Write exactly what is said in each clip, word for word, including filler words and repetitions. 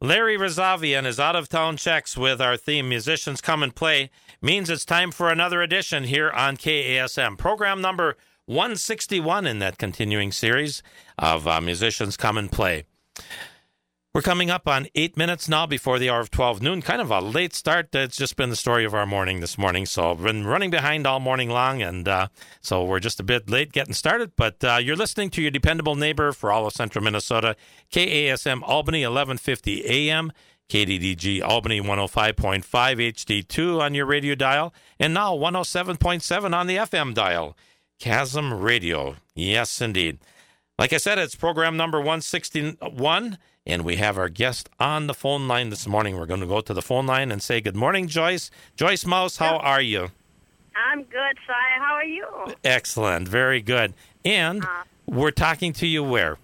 Larry Razavian is out of town checks with our theme, Musicians Come and Play, means it's time for another edition here on K A S M. Program number one sixty-one in that continuing series of uh, Musicians Come and Play. We're coming up on eight minutes now before the hour of twelve noon. Kind of a late start. It's just been the story of our morning this morning. So I've been running behind all morning long, and uh, so we're just a bit late getting started. But uh, you're listening to your dependable neighbor for all of central Minnesota, K A S M Albany, eleven fifty A M, K D D G Albany, one oh five point five H D two on your radio dial, and now one oh seven point seven on the F M dial. Chasm Radio. Yes, indeed. Like I said, it's program number one sixty-one. And we have our guest on the phone line this morning. We're going to go to the phone line and say good morning, Joyce. Joyce Mouse, how are you? I'm good, Si. How are you? Excellent. Very good. And uh, we're talking to you where?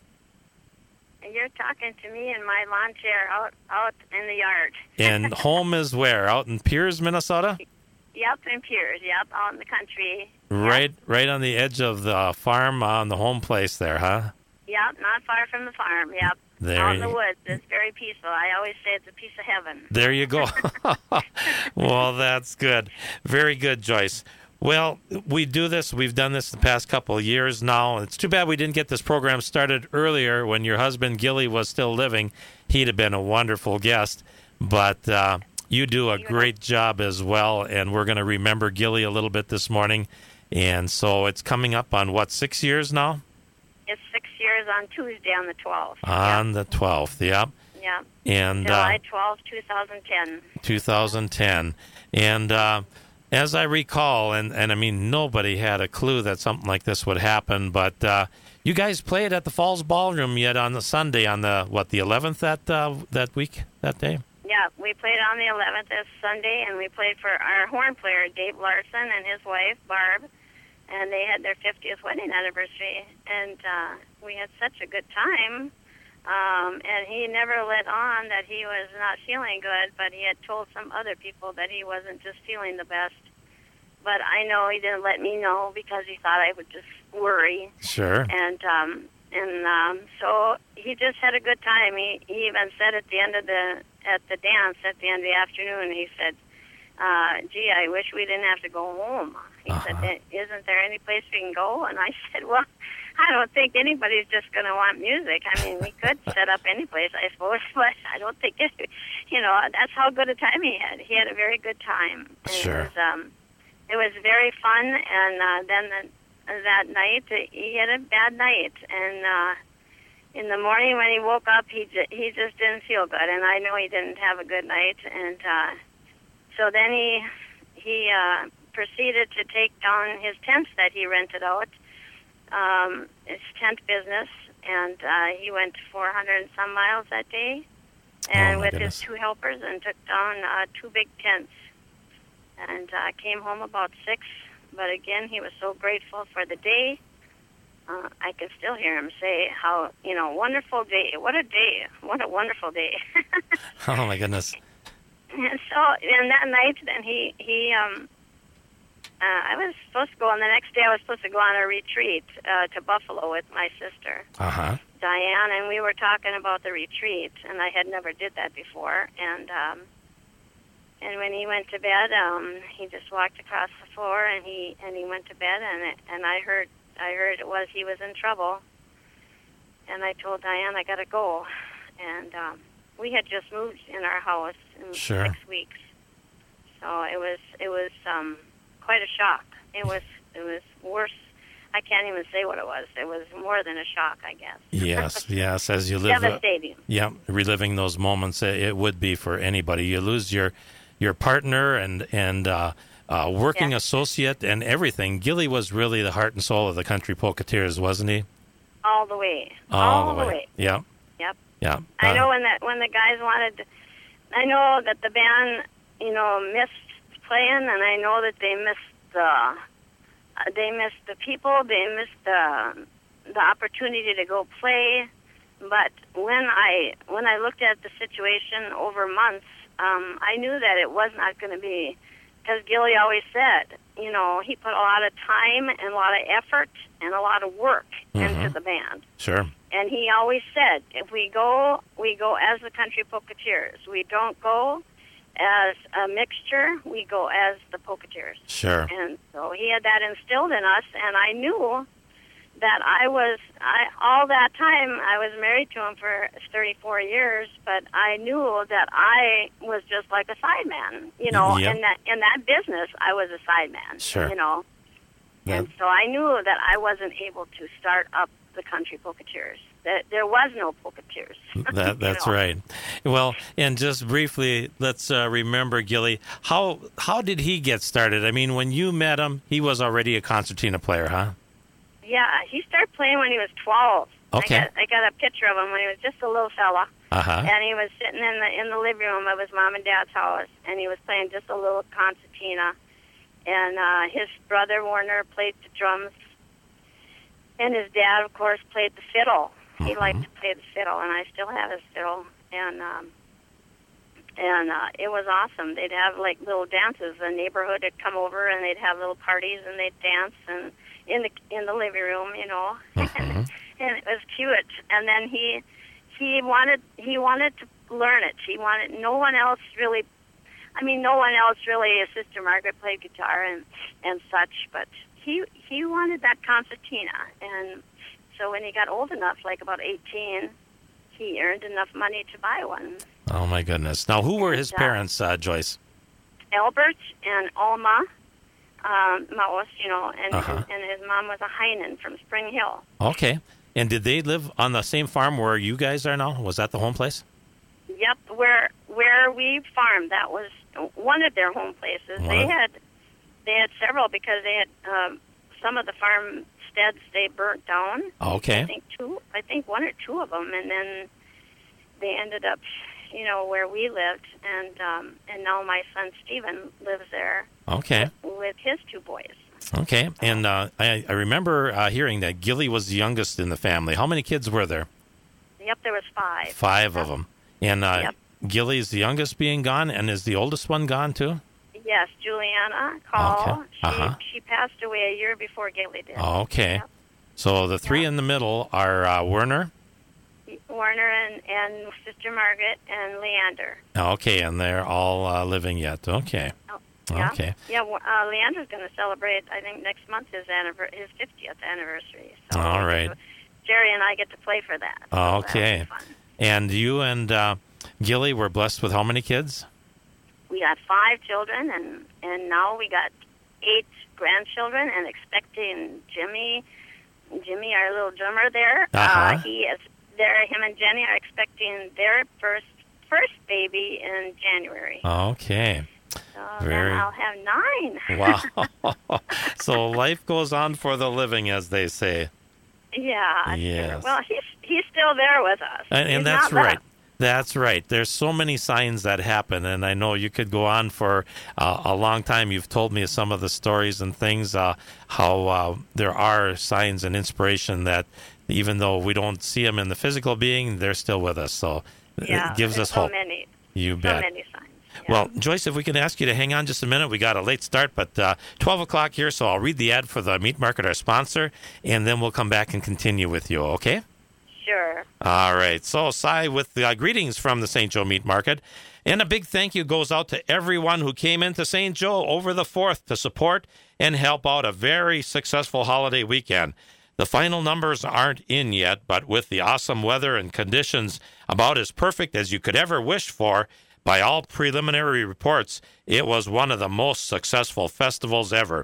You're talking to me in my lawn chair out, out in the yard. And home is where? Out in Piers, Minnesota? Yep, in Piers. Yep, out in the country. Right, yep. right on the edge of the farm, on the home place there, huh? Yep, not far from the farm. Yep. There out in you... the woods. It's very peaceful. I always say it's a piece of heaven. There you go. Well, that's good. Very good, Joyce. Well, we do this. We've done this the past couple of years now. It's too bad we didn't get this program started earlier when your husband, Gilly, was still living. He'd have been a wonderful guest. But uh, you do a great job as well, and we're going to remember Gilly a little bit this morning. And so it's coming up on, what, six years now? It's six years on Tuesday on the twelfth. On yep. the twelfth, yep. Yep. And July uh, twelfth, twenty ten. twenty ten. And uh, as I recall, and, and I mean, nobody had a clue that something like this would happen, but uh, you guys played at the Falls Ballroom yet on the Sunday, on the, what, the eleventh that, uh, that week, that day? Yeah, we played on the eleventh this Sunday, and we played for our horn player, Dave Larson, and his wife, Barb. And they had their fiftieth wedding anniversary, and uh, we had such a good time. Um, and he never let on that he was not feeling good, but he had told some other people that he wasn't just feeling the best. But I know he didn't let me know because he thought I would just worry. Sure. And um, and um, so he just had a good time. He he even said at the end of the at the dance at the end of the afternoon, he said, uh, "Gee, I wish we didn't have to go home." He uh-huh. said, "Isn't there any place we can go?" And I said, "Well, I don't think anybody's just going to want music. I mean, we could set up any place, I suppose, but I don't think it, you know, that's how good a time he had. He had a very good time. And sure. It was, um, it was very fun, and uh, then the, that night, uh, he had a bad night, and uh, in the morning when he woke up, he j- he just didn't feel good, and I know he didn't have a good night, and uh, so then he he uh, proceeded to take down his tents that he rented out, um, his tent business, and uh, he went four hundred and some miles that day, and oh, with goodness. his two helpers, and took down uh, two big tents, and uh, came home about six. But again, he was so grateful for the day. Uh, I can still hear him say how, you know, wonderful day. What a day. What a wonderful day. Oh, my goodness. And so, and that night, then he, he um, uh, I was supposed to go, and the next day I was supposed to go on a retreat uh, to Buffalo with my sister, uh-huh. Diane, and we were talking about the retreat, and I had never did that before, and um, and when he went to bed, um, he just walked across the floor, and he and he went to bed, and it, and I heard I heard it was he was in trouble, and I told Diane I gotta go, and um, we had just moved in our house in sure. six weeks, so it was it was um, quite a shock. It was it was worse. I can't even say what it was. It was more than a shock, I guess. Yes, yes. As you live, devastating. Uh, yeah, reliving those moments, it, it would be for anybody. You lose your your partner and and uh, uh, working yes. associate and everything. Gilly was really the heart and soul of the Country Polketeers, wasn't he? All the way. All, All the way. way. Yeah. Yep. Yeah. I uh, know when that when the guys wanted. To, I know that the band, you know, missed playing, and I know that they missed the. Uh, they missed the people. They missed the the opportunity to go play. But when I when I looked at the situation over months, um, I knew that it was not going to be, because Gilly always said, you know, he put a lot of time and a lot of effort and a lot of work mm-hmm. into the band. Sure. and he always said, if we go, we go as the Country Pocketeers. We don't go as a mixture, we go as the Pocketeers. Sure. And so he had that instilled in us, and I knew that I was, I all that time, I was married to him for thirty-four years, but I knew that I was just like a sideman, you know, Yep. in that in that business, I was a sideman, Sure. you know. Yep. And so I knew that I wasn't able to start up the Country Pocketeers. That there was no Pocketeers. That, that's You know? right. Well, and just briefly, let's uh, remember, Gilly, how how did he get started? I mean, when you met him, he was already a concertina player, huh? Yeah, he started playing when he was twelve. Okay. I got, I got a picture of him when he was just a little fella. Uh-huh. And he was sitting in the in the living room of his mom and dad's house, and he was playing just a little concertina. And uh, his brother Warner played the drums, and his dad, of course, played the fiddle. He Mhm. liked to play the fiddle, and I still have his fiddle. And um, and uh, it was awesome. They'd have like little dances. The neighborhood would come over, and they'd have little parties, and they'd dance and in the in the living room, you know. Mhm. And it was cute. And then he he wanted he wanted to learn it. He wanted no one else really. I mean, no one else really. His sister Margaret played guitar and and such, but he he wanted that concertina. And so when he got old enough, like about eighteen, he earned enough money to buy one. Oh, my goodness. Now, who were his And, uh, parents, uh, Joyce? Albert and Alma um, Maus, you know, and Uh-huh. and his mom was a Heinen from Spring Hill. Okay. And did they live on the same farm where you guys are now? Was that the home place? Yep, where where we farmed, that was one of their home places. Wow. They had they had several because they had um, some of the farmsteads they burnt down. I Okay. think two, I think one or two of them, and then they ended up, you know, where we lived, and um, and now my son Stephen lives there Okay. with his two boys. Okay. And uh, I, I remember uh, hearing that Gilly was the youngest in the family. How many kids were there? Yep, there was five. Five of them. And uh, Yep. Gilly's the youngest being gone, and is the oldest one gone too? Yes, Juliana Call. Okay. She Uh-huh. she passed away a year before Gilly did. Okay. Yep. So the three Yeah. in the middle are uh, Werner. Warner and, and Sister Margaret and Leander. Okay, and they're all uh, living yet. Okay. Oh, yeah. Okay. Yeah, well, uh, Leander's going to celebrate, I think, next month his anniver- his fiftieth anniversary. So All we right. get to- Jerry and I get to play for that. So Okay. that'll be fun. And you and uh, Gilly were blessed with how many kids? We got five children, and, and now we got eight grandchildren, and expecting Jimmy, Jimmy, our little drummer there. Uh-huh. Uh, he is there. Him and Jenny are expecting their first first baby in January. Okay. So Very- then I'll have nine. Wow. So life goes on for the living, as they say. Yeah. Yes. Sure. Well, he's he's still there with us. And, He's and that's not right. left. That's right. There's so many signs that happen, and I know you could go on for uh, a long time. You've told me some of the stories and things, uh, how uh, there are signs and inspiration that even though we don't see them in the physical being, they're still with us. So Yeah, it gives there's us so hope. Many, You so bet. many signs. Yeah. Well, Joyce, if we can ask you to hang on just a minute. We got a late start, but uh, twelve o'clock here, so I'll read the ad for the meat market, our sponsor, and then we'll come back and continue with you, okay? Sure. All right. So, Cy, with the uh, greetings from the Saint Joe Meat Market, and a big thank you goes out to everyone who came into Saint Joe over the fourth to support and help out a very successful holiday weekend. The final numbers aren't in yet, but with the awesome weather and conditions about as perfect as you could ever wish for, by all preliminary reports, it was one of the most successful festivals ever.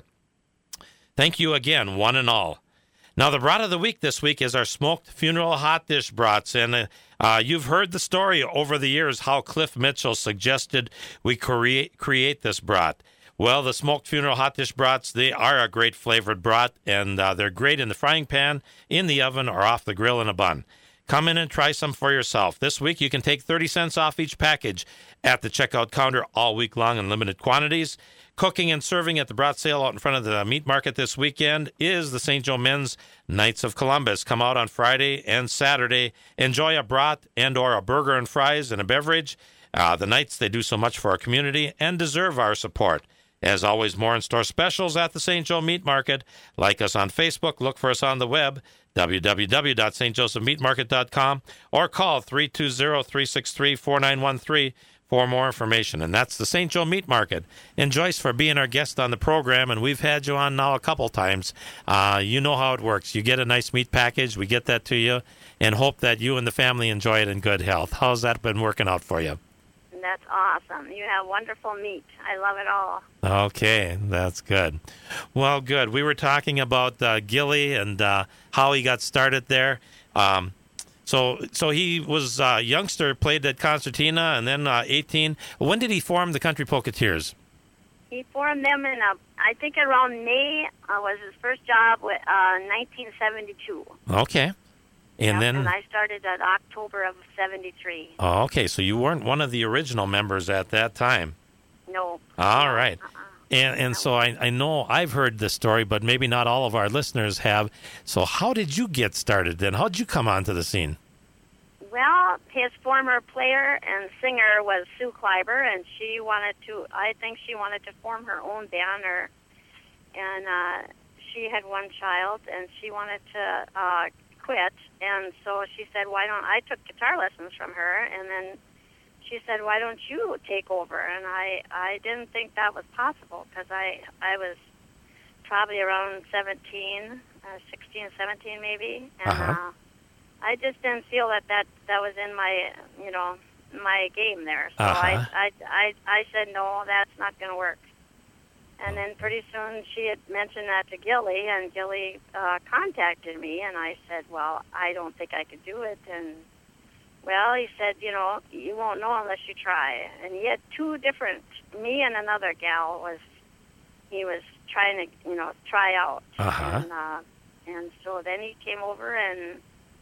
Thank you again, one and all. Now, the brat of the week this week is our smoked funeral hot dish brats. And uh, uh, you've heard the story over the years how Cliff Mitchell suggested we create, create this brat. Well, the smoked funeral hot dish brats, they are a great flavored brat, and uh, they're great in the frying pan, in the oven, or off the grill in a bun. Come in and try some for yourself. This week, you can take thirty cents off each package at the checkout counter all week long in limited quantities. Cooking and serving at the brat sale out in front of the meat market this weekend is the Saint Joe Men's Knights of Columbus. Come out on Friday and Saturday. Enjoy a brat and or a burger and fries and a beverage. Uh, the Knights, they do so much for our community and deserve our support. As always, more in-store specials at the Saint Joe Meat Market. Like us on Facebook. Look for us on the web, w w w dot st joseph meat market dot com, or call three two zero, three six three, four nine one three for more information. And that's the Saint Joe Meat Market. And Joyce, for being our guest on the program, and we've had you on now a couple times. Uh, you know how it works. You get a nice meat package. We get that to you and hope that you and the family enjoy it in good health. How's that been working out for you? That's awesome. You have wonderful meat. I love it all. Okay, that's good. Well, good. We were talking about uh, Gilly and uh, how he got started there. Um, so so he was a youngster, played at Concertina, and then uh, eighteen. When did he form the Country Polketeers? He formed them in, a, I think around May uh, was his first job with uh, nineteen seventy-two. Okay. And yep, then, and I started at October of seventy-three. Oh, okay. So you weren't one of the original members at that time. No. All no. right. Uh-uh. And and so I, I know I've heard this story, but maybe not all of our listeners have. So how did you get started then? How did you come onto the scene? Well, his former player and singer was Sue Kleiber, and she wanted to, I think she wanted to form her own band, or, and uh, she had one child, and she wanted to uh, quit. And so she said, why don't, I took guitar lessons from her, and then she said, why don't you take over? And I, I didn't think that was possible, because I, I was probably around seventeen, uh, sixteen, seventeen maybe, and uh-huh. uh, I just didn't feel that, that that was in my, you know, my game there. So uh-huh. I, I, I, I said, no, that's not going to work. And then pretty soon she had mentioned that to Gilly, and Gilly uh, contacted me, and I said, well, I don't think I could do it. And, well, he said, you know, you won't know unless you try. And he had two different, me and another gal was, he was trying to, you know, try out. Uh-huh. And, uh, and so then he came over and,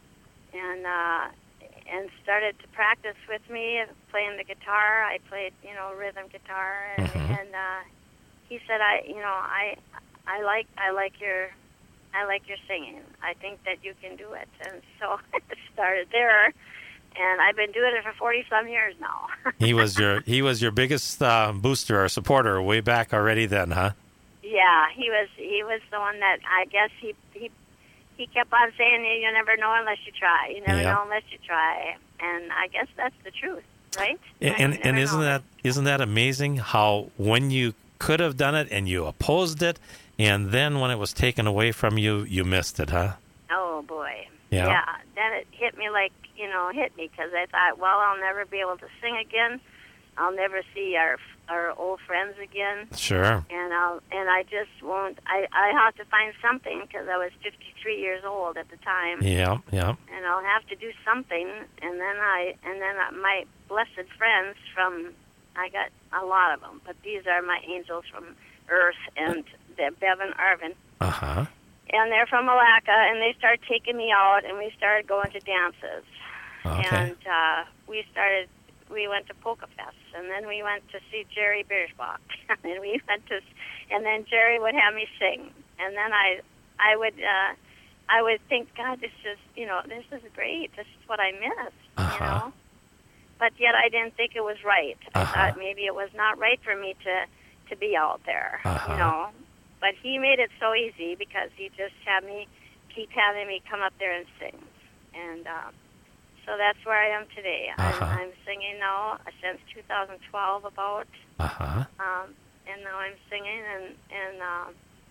and, uh, and started to practice with me, playing the guitar. I played, you know, rhythm guitar, and, mm-hmm. and uh, he said, I, you know, I, I like, I like your, I like your singing. I think that you can do it. And so it started there, and I've been doing it for forty some years now. he was your, he was your biggest uh, booster or supporter way back already then, huh? Yeah, he was, he was the one that I guess he, he, he kept on saying, you never know unless you try. You never yeah. know unless you try. And I guess that's the truth, right? And and, and isn't know. that isn't that amazing how when you could have done it and you opposed it, and then when it was taken away from you, you missed it, huh? Oh, boy. Yeah. Yeah. Then it hit me like, you know, hit me because I thought, well, I'll never be able to sing again. I'll never see our our old friends again. Sure. And I'll and I just won't. I I have to find something because I was fifty-three years old at the time. Yeah, yeah. And I'll have to do something. And then I and then my blessed friends from, I got a lot of them, but these are my angels from Earth, and they're Bevan Arvin. Uh huh. And they're from Malacca, and they started taking me out, and we started going to dances. Okay. And uh, we started. We went to Polka Fest, and then we went to see Jerry Biersbach, and then we went to, and then Jerry would have me sing, and then I, I would, uh, I would think, God, this is, you know, this is great. This is what I missed, uh-huh. you know. But yet I didn't think it was right. Uh-huh. I thought maybe it was not right for me to, to be out there, uh-huh. you know. But he made it so easy because he just had me keep having me come up there and sing, and. Uh, So that's where I am today. Uh-huh. I'm, I'm singing now since two thousand twelve about, uh-huh. um, and now I'm singing and and uh,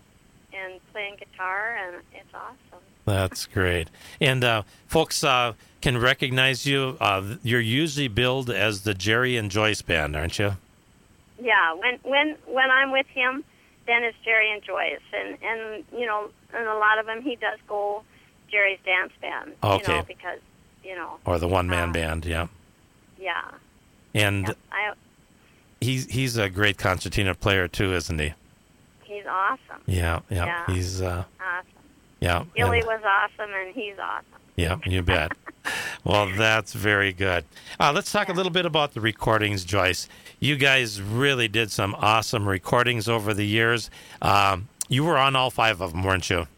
and playing guitar, and it's awesome. That's great. And uh, folks uh, can recognize you. Uh, you're usually billed as the Jerry and Joyce Band, aren't you? Yeah. When when when I'm with him, then it's Jerry and Joyce, and and you know, and a lot of them he does go Jerry's Dance Band. Okay. You know, because. You know, or the one-man uh, band, yeah. Yeah. And yeah, I, he's he's a great concertina player too, isn't he? He's awesome. Yeah, yeah. yeah. He's uh, awesome. Yeah. Gilly and, was awesome, and he's awesome. Yeah, you bet. Well, that's very good. Uh, let's talk yeah. a little bit about the recordings, Joyce. You guys really did some awesome recordings over the years. Um, you were on all five of them, weren't you?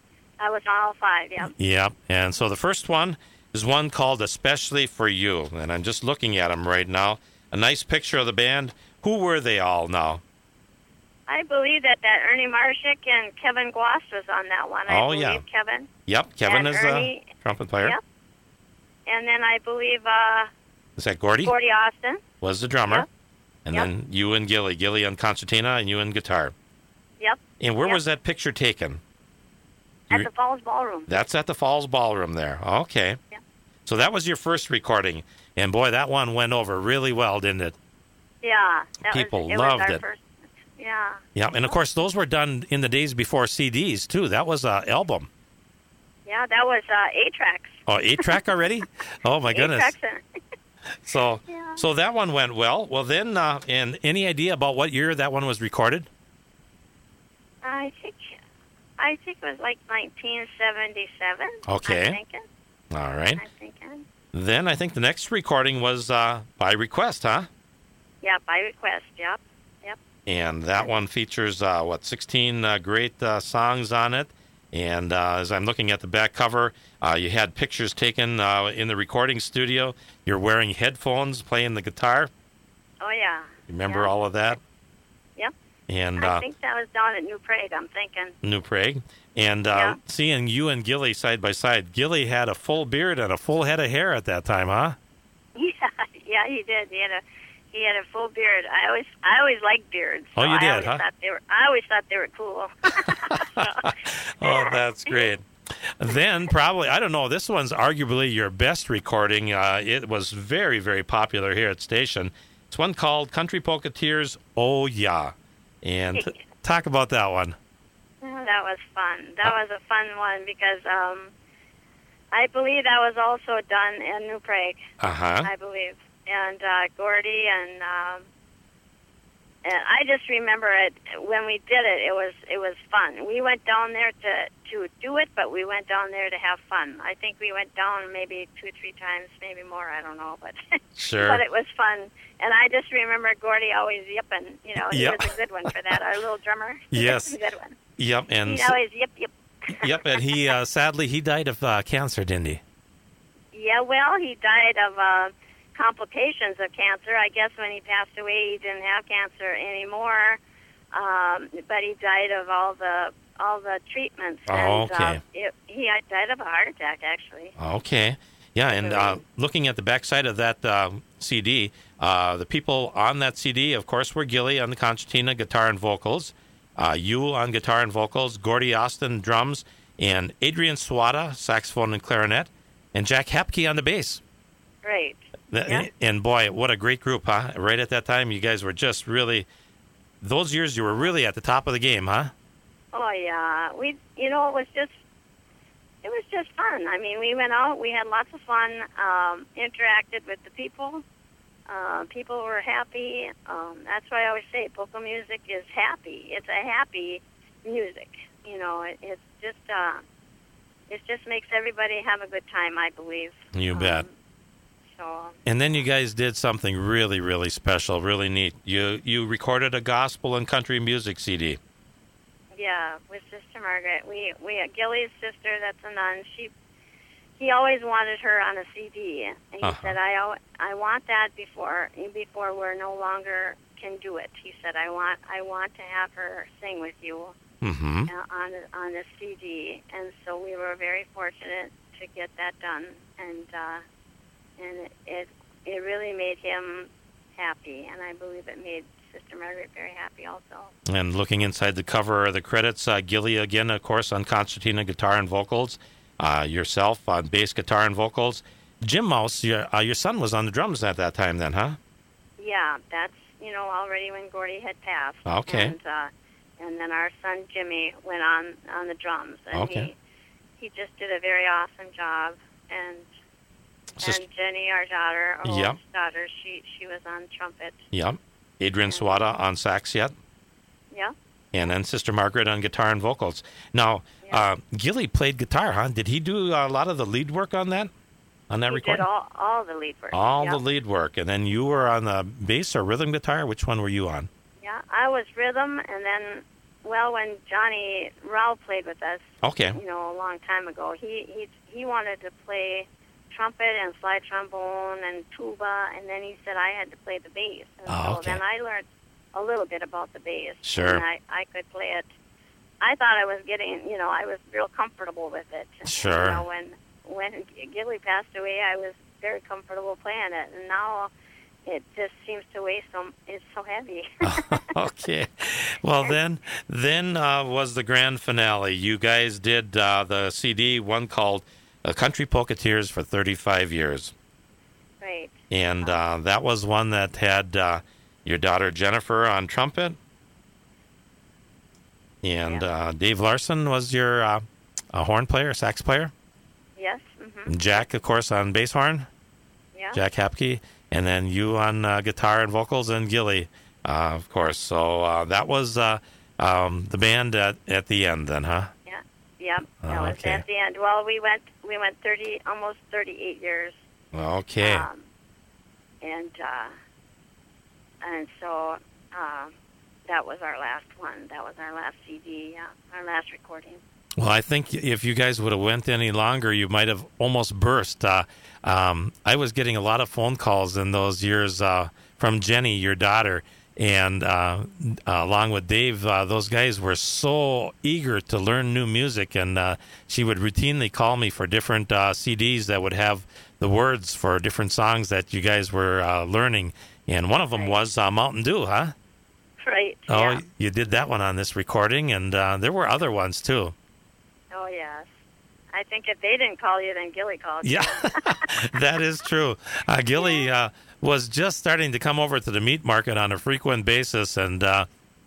I was on all five, yeah. Yeah, and so the first one is one called Especially for You, and I'm just looking at them right now. A nice picture of the band. Who were they all now? I believe that that Ernie Marshak and Kevin Gloss was on that one. I Oh, believe yeah. Kevin. Yep, Kevin And is Ernie- a trumpet player. Yep. And then I believe uh, Is that Gordy? Gordy Austin. Was the drummer. Yep. And Yep. then you and Gilly. Gilly on concertina and you and guitar. Yep. And where Yep. was that picture taken? At You- the Falls Ballroom. That's at the Falls Ballroom there. Okay. Yep. So that was your first recording. And boy, that one went over really well, didn't it? Yeah. That People was, it loved was our it. First, yeah. Yeah. And of course, those were done in the days before C Ds, too. That was an album. Yeah, that was uh, eight-tracks. Oh, eight track already? Oh, my goodness. Eight-tracks. and- So, Yeah. so that one went well. Well, then, uh, and any idea about what year that one was recorded? I think I think it was like nineteen seventy-seven. Okay. I'm thinking. All right. I'm thinking. Then I think the next recording was uh, by request, huh? Yeah, by request. Yep. Yep. And that one features, uh, what, sixteen uh, great uh, songs on it. And uh, as I'm looking at the back cover, uh, you had pictures taken uh, in the recording studio. You're wearing headphones, playing the guitar. Oh yeah. Remember Yeah. all of that? Yep. And I uh, think that was down at New Prague. I'm thinking. New Prague. And uh, Yeah. seeing you and Gilly side by side, Gilly had a full beard and a full head of hair at that time, huh? Yeah. Yeah, he did. He had a he had a full beard. I always I always liked beards. Oh, so you I did, always huh? Thought they were, I always thought they were cool. Oh, that's great. Then probably, I don't know, this one's arguably your best recording. Uh, it was very, very popular here at station. It's one called Country Polka Tears, Oh Yeah. And t- talk about that one. Oh, that was fun. That was a fun one because um, I believe that was also done in New Prague. Uh-huh. I believe, and uh, Gordy and um, and I just remember it when we did it. It was it was fun. We went down there to to do it, but we went down there to have fun. I think we went down maybe two, three times, maybe more. I don't know, but Sure. but it was fun. And I just remember Gordy always yipping. You know, he Yep. was a good one for that. Our little drummer. Yes. a good one. Yep. And He'd always yip yip. yep. And he, uh, sadly, he died of uh, cancer, didn't he? Yeah, well, he died of uh, complications of cancer. I guess when he passed away, he didn't have cancer anymore, um, but he died of all the all the treatments. Oh, and, okay. Uh, it, he died of a heart attack, actually. Okay. Yeah, and uh, looking at the backside of that uh, C D, uh, the people on that C D, of course, were Gilly on the concertina, guitar and vocals, uh, you on guitar and vocals, Gordy Austin drums, and Adrian Swada, saxophone and clarinet, and Jack Hapke on the bass. Great. The- Yeah. And boy, what a great group, huh? Right at that time, you guys were just really, those years you were really at the top of the game, huh? Oh yeah, we you know it was just it was just fun. I mean, we went out, we had lots of fun, um, interacted with the people. Uh, people were happy. Um, that's why I always say polka music is happy. It's a happy music. You know, it, it's just uh, it just makes everybody have a good time. I believe. You bet. Um, so And then you guys did something really, really special, really neat. You you recorded a gospel and country music C D. yeah, with Sister Margaret, we we Gilly's sister, that's a nun. She he always wanted her on a C D, and he Uh-huh. said, "I al- I want that before before we're no longer can do it." He said, "I want I want to have her sing with you Mm-hmm. uh, on a- on a C D," and so we were very fortunate to get that done, and uh, and it, it it really made him happy, and I believe it made Sister Margaret very happy also. And looking inside the cover of the credits, uh, Gilly again, of course, on concertina, guitar and vocals. Uh, yourself on bass, guitar and vocals. Jim Mouse, your uh, your son was on the drums at that time, then, huh? Yeah, that's you know already when Gordy had passed. Okay. And uh, and then our son Jimmy went on on the drums, and Okay. he he just did a very awesome job. And Sis- and Jenny, our daughter, our Yep. oldest daughter, she she was on trumpet. Yep. Adrian Swada on sax yet. Yeah. And then Sister Margaret on guitar and vocals. Now, Yeah. uh, Gilly played guitar, huh? Did he do a lot of the lead work on that? On that He recording? did all all the lead work. All Yep. the lead work. And then you were on the bass or rhythm guitar? Which one were you on? Yeah, I was rhythm, and then well, when Johnny Rao played with us, Okay. you know, a long time ago, he he he wanted to play trumpet and slide trombone and tuba, and then he said I had to play the bass. And Oh, so okay. then I learned a little bit about the bass. Sure. And I, I could play it. I thought I was getting, you know, I was real comfortable with it. Sure. You know, when when Gilly passed away, I was very comfortable playing it, and now it just seems to weigh so. It's so heavy. Okay. Well, then, then uh, was the grand finale. You guys did uh, the C D, one called uh, "Country Polketeers" for thirty-five years. Right. And uh, that was one that had uh, your daughter Jennifer on trumpet. And Yeah. uh, Dave Larson was your uh, a horn player, sax player. Yes. Mm-hmm. And Jack, of course, on bass horn. Yeah. Jack Hapke. And then you on uh, guitar and vocals, and Gilly, uh, of course. So uh, that was uh, um, the band at, at the end then, huh? Yeah. Yep. That Oh, was okay. at the end. Well, we went we went thirty, almost thirty-eight years. Okay. Um, and uh, and so uh, that was our last one. That was our last C D. Yeah, our last recording. Well, I think if you guys would have went any longer, you might have almost burst. Uh, um, I was getting a lot of phone calls in those years uh, from Jenny, your daughter, and uh, uh, along with Dave. Uh, those guys were so eager to learn new music, and uh, she would routinely call me for different uh, C Ds that would have the words for different songs that you guys were uh, learning. And one of them Right. was uh, Mountain Dew, huh? Right. Oh, Yeah. you did that one on this recording, and uh, there were other ones too. Oh yes. I think if they didn't call you, then Gilly called you. Yeah, that is true. Uh, Gilly uh, was just starting to come over to the meat market on a frequent basis, and uh,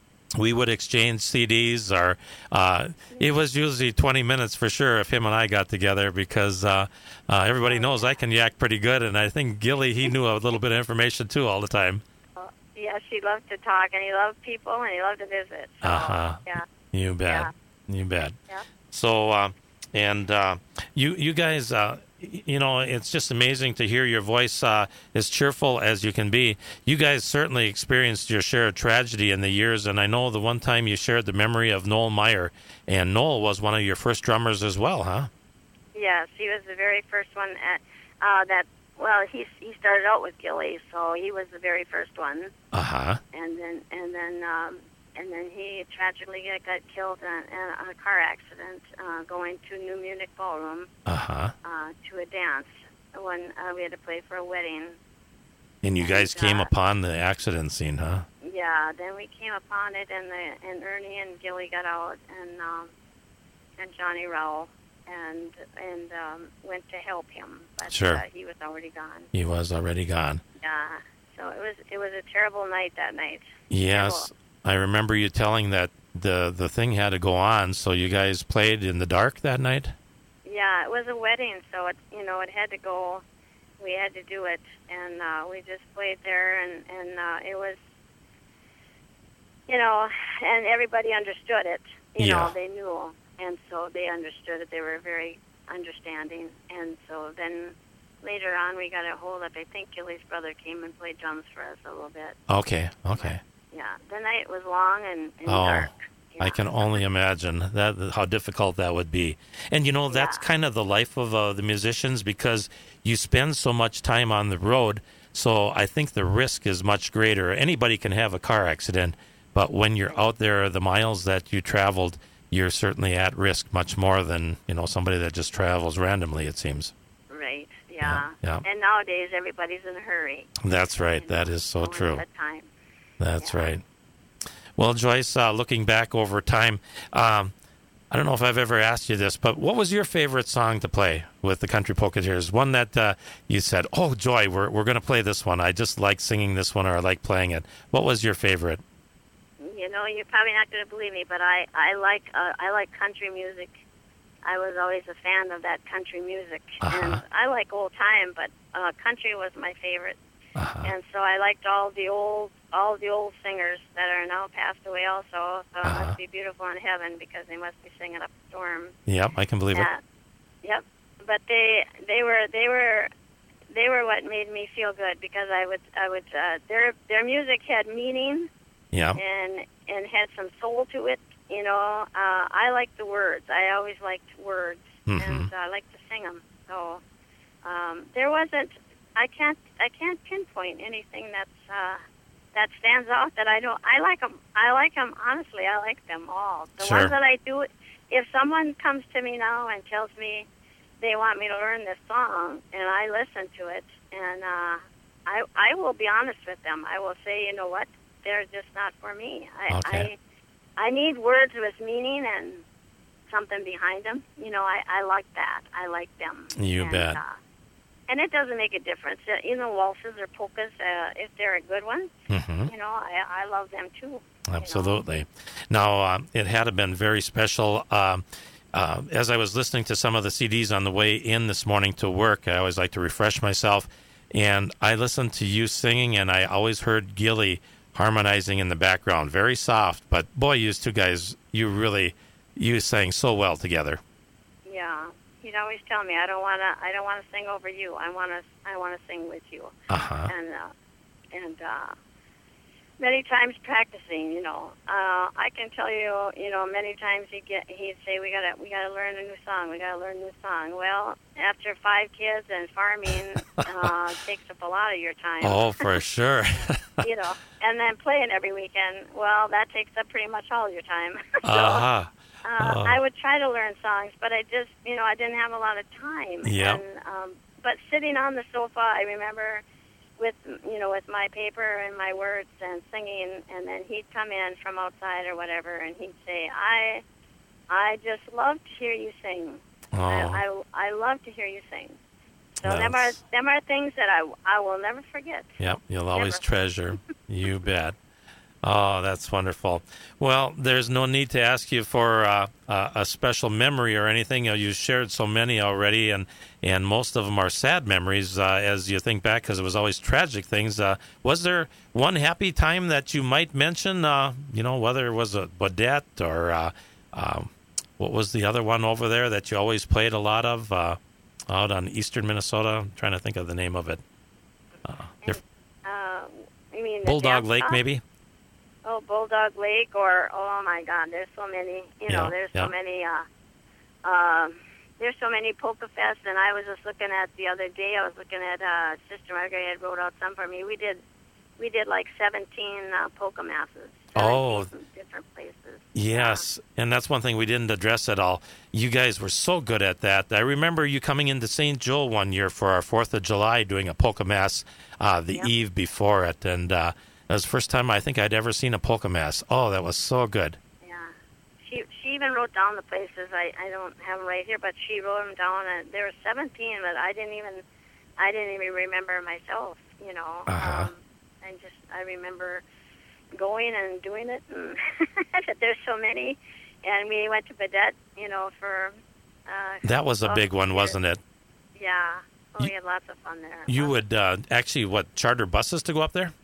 we would exchange C Ds. Or uh, it was usually twenty minutes for sure if him and I got together, because uh, uh, everybody knows I can yak pretty good, and I think Gilly, he knew a little bit of information too all the time. Yeah, she loved to talk, and he loved people, and he loved to visit. So, Uh-huh. Yeah. You bet. You bet. Yeah. So, uh, and uh, you you guys, uh, y- you know, it's just amazing to hear your voice uh, as cheerful as you can be. You guys certainly experienced your share of tragedy in the years, and I know the one time you shared the memory of Noel Meyer, and Noel was one of your first drummers as well, huh? Yes, he was the very first one at, uh, that. Well, he he started out with Gilly, so he was the very first one, Uh-huh. and then and then um, and then he tragically got, got killed in, in a car accident uh, going to New Munich Ballroom Uh-huh. uh, to a dance when uh, we had to play for a wedding. And you guys And, came uh, upon the accident scene, huh? Yeah, then we came upon it, and the and Ernie and Gilly got out, and um, and Johnny Rowell, and and um, went to help him, but Sure. uh, he was already gone. He was already gone. Yeah, so it was it was a terrible night that night. Yes. I remember you telling that the the thing had to go on, so you guys played in the dark that night? Yeah, it was a wedding, so it you know it had to go. We had to do it, and uh, we just played there, and and uh, it was, you know, and everybody understood it. You Yeah. know, they knew, and so they understood it. They were very understanding, and so then later on we got a hold of. I think Gilly's brother came and played drums for us a little bit. Okay, okay. Yeah, the night was long and, and Oh, dark. Yeah. I can only imagine that how difficult that would be. And you know, that's Yeah. kind of the life of uh, the musicians, because you spend so much time on the road. So I think the risk is much greater. Anybody can have a car accident, but when you're out there, the miles that you traveled, you're certainly at risk much more than, you know, somebody that just travels randomly, it seems. Right. Yeah. Yeah, yeah. And nowadays everybody's in a hurry. That's right. You That know, is so going true. at a time. That's Yeah. right. Well, Joyce, uh, looking back over time, um, I don't know if I've ever asked you this, but what was your favorite song to play with the Country Polketeers? One that uh, you said, "Oh, Joy, we're we're going to play this one. I just like singing this one, or I like playing it." What was your favorite? You know, you're probably not going to believe me, but I I like uh, I like country music. I was always a fan of that country music, Uh-huh. and I like old time, but uh, country was my favorite. Uh-huh. And so I liked all the old all the old singers that are now passed away also. So it Uh-huh. must be beautiful in heaven because they must be singing up a storm. Yep, I can believe it. Yeah. Yep. But they they were they were they were what made me feel good because I would I would uh, their their music had meaning Yeah. and and had some soul to it. You know, uh, I liked the words. I always liked words, Mhm. and I liked to sing them. So um, there wasn't. I can't. I can't pinpoint anything that's uh, that stands out that I don't. I like them. I like them honestly. I like them all. The Sure. ones that I do. If someone comes to me now and tells me they want me to learn this song, and I listen to it, and uh, I I will be honest with them. I will say, you know what, they're just not for me. I Okay. I, I need words with meaning and something behind them. You know, I, I like that. I like them. You and, bet. Uh, and it doesn't make a difference. Uh, you know, waltzes or polkas, uh, if they're a good one, Mm-hmm. you know, I, I love them too. Absolutely. Now, uh, it had to been very special. Um, uh, as I was listening to some of the C Ds on the way in this morning to work, I always like to refresh myself. And I listened to you singing, and I always heard Gilly harmonizing in the background. Very soft, but boy, you two guys, you really, you sang so well together. Yeah. He'd always tell me, I don't want to, I don't want to sing over you. I want to, I want to sing with you. Uh-huh. And, uh, and, uh, many times practicing, you know, uh, I can tell you, you know, many times he'd get, he'd say, we gotta, we gotta learn a new song. We gotta learn a new song. Well, after five kids and farming, uh, takes up a lot of your time. Oh, for sure. You know, and then playing every weekend. Well, that takes up pretty much all your time. so, Uh-huh. uh, Oh. I would try to learn songs, but I just, you know, I didn't have a lot of time. Yep. And, um, but sitting on the sofa, I remember with, you know, with my paper and my words and singing, and then he'd come in from outside or whatever, and he'd say, I, I just love to hear you sing. Oh. I, I, I love to hear you sing. So them are, That's- them are things that I, I will never forget. Yep, you'll always Never. treasure. You bet. Oh, that's wonderful. Well, there's no need to ask you for uh, uh, a special memory or anything. You know, you shared so many already, and, and most of them are sad memories uh, as you think back, because it was always tragic things. Uh, was there one happy time that you might mention, uh, you know, whether it was a Bodette or uh, um, what was the other one over there that you always played a lot of uh, out on eastern Minnesota? I'm trying to think of the name of it. Uh, And, uh, you mean the Bulldog dance Lake, song? maybe? Oh, Bulldog Lake, or oh my God, there's so many. You know, Yeah, there's yeah. so many. Uh, um, there's so many polka fests, and I was just looking at the other day. I was looking at uh, Sister Margaret had wrote out some for me. We did, we did like seventeen uh, polka masses. Oh. seventeen different places. Yes, and that's one thing we didn't address at all. You guys were so good at that. I remember you coming into Saint Joe one year for our fourth of July doing a polka mass uh, the Yep. eve before it, and uh, that was the first time I think I'd ever seen a polka mass. Oh, that was so good. Yeah. She she even wrote down the places. I, I don't have them right here, but she wrote them down, and there were seventeen, but I didn't even I didn't even remember myself. You know. Uh-huh. Um, I just I remember going and doing it, and there's so many, and we went to Badette, you know, for. Uh, That was a twelve big one, years. wasn't it? Yeah. Oh, You- we had lots of fun there. You Lots- would uh, actually, what, charter buses to go up there?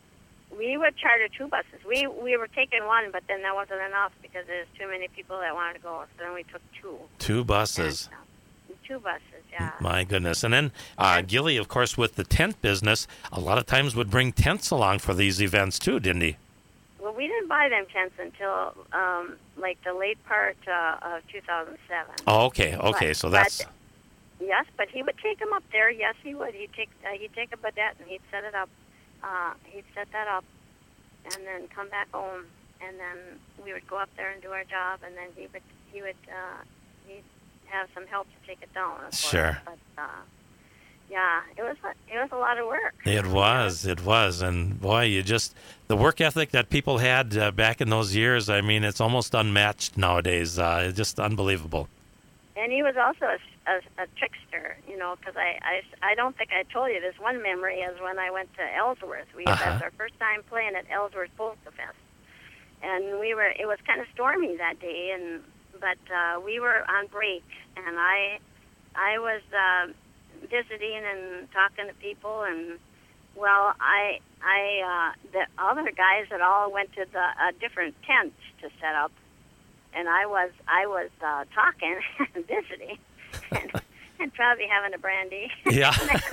We would charter two buses. We we were taking one, but then that wasn't enough because there's too many people that wanted to go. So then we took two. Two buses. And, uh, two buses, yeah. My goodness. And then uh, Gilly, of course, with the tent business, a lot of times would bring tents along for these events too, didn't he? Well, we didn't buy them tents until um, like the late part uh, of two thousand seven. Oh, okay, okay. But- So that's but- Yes, but he would take them up there. Yes, he would. He'd take uh, he'd take a Badette and he'd set it up. Uh, he'd set that up, and then come back home, and then we would go up there and do our job, and then he would he would uh, he'd have some help to take it down. Of course. Sure. But uh, yeah, it was a- it was a lot of work. It was, it was, and boy, you just the work ethic that people had uh, back in those years. I mean, it's almost unmatched nowadays. Uh, it's just unbelievable. And he was also a, a, a trickster, you know, because I, I, I don't think I told you this. One memory is when I went to Ellsworth. We Uh-huh. That's our first time playing at Ellsworth Polka Fest, and we were. It was kind of stormy that day, and but uh, we were on break, and I, I was uh, visiting and talking to people, and well, I, I, uh, the other guys had all went to the a different tent to set up. And I was I was uh, talking and visiting, and, and probably having a brandy. Yeah.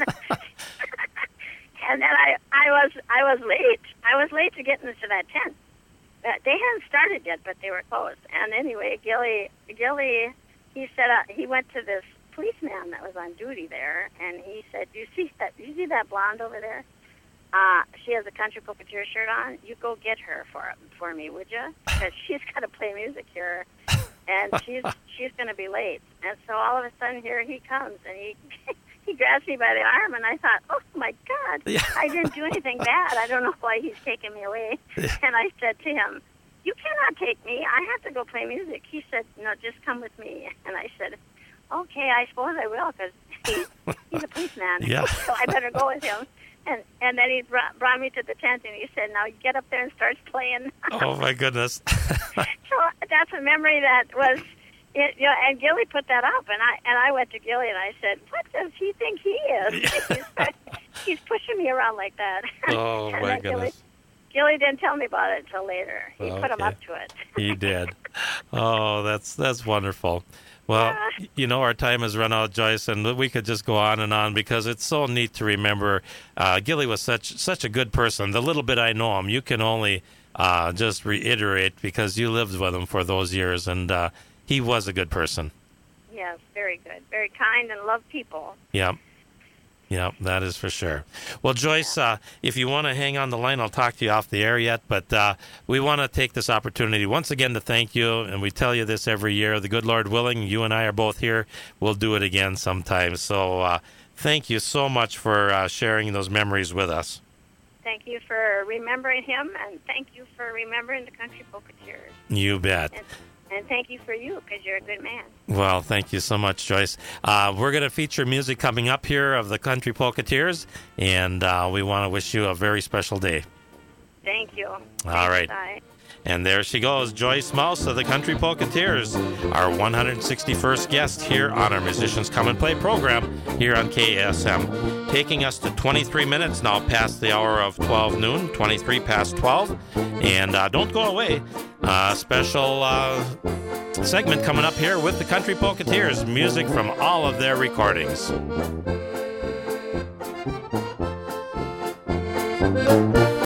And then I, I was I was late. I was late to get into that tent. Uh, they hadn't started yet, but they were closed. And anyway, Gilly Gilly he said uh, he went to this policeman that was on duty there, and he said, "You see that? You see that blonde over there?" uh, she has a Country Pocketeer shirt on. You go get her for for me, would you? Because she's got to play music here, and she's she's going to be late. And so all of a sudden, here he comes, and he he grabs me by the arm, and I thought, oh my God, Yeah. I didn't do anything bad. I don't know why he's taking me away. And I said to him, you cannot take me. I have to go play music. He said, no, just come with me. And I said, okay, I suppose I will, because he, he's a policeman. Yeah. So I better go with him. And and then he brought, brought me to the tent, and he said, now you get up there and start playing. Oh, my goodness. So that's a memory that was, it, you know, and Gilly put that up, and I and I went to Gilly, and I said, what does he think he is? he's, he's pushing me around like that. Oh, And my then Gilly, goodness. Gilly didn't tell me about it until later. He put him Okay. up to it. He did. Oh, that's that's wonderful. Well, Yeah. you know, our time has run out, Joyce, and we could just go on and on because it's so neat to remember. Uh, Gilly was such such a good person. The little bit I know him, you can only uh, just reiterate because you lived with him for those years, and uh, he was a good person. Yes, very good. Very kind and loved people. Yeah. Yeah, that is for sure. Well, Joyce, uh, if you want to hang on the line, I'll talk to you off the air yet, but uh, we want to take this opportunity once again to thank you, and we tell you this every year. The good Lord willing, you and I are both here. We'll do it again sometime. So uh, thank you so much for uh, sharing those memories with us. Thank you for remembering him, and thank you for remembering the Country Pocketeers. You bet. And, and thank you for you, because you're a good man. Well, thank you so much, Joyce. Uh, we're going to feature music coming up here of the Country Pocketeers, and uh, we want to wish you a very special day. Thank you. All Thank right. you, Di. And there she goes, Joyce Mouse of the Country Pocketeers, our one hundred sixty-first guest here on our Musicians Come and Play program here on K A S M. Taking us to twenty-three minutes now past the hour of twelve noon, twenty-three past twelve. And uh, don't go away. Uh, special uh, segment coming up here with the Country Pocketeers, music from all of their recordings.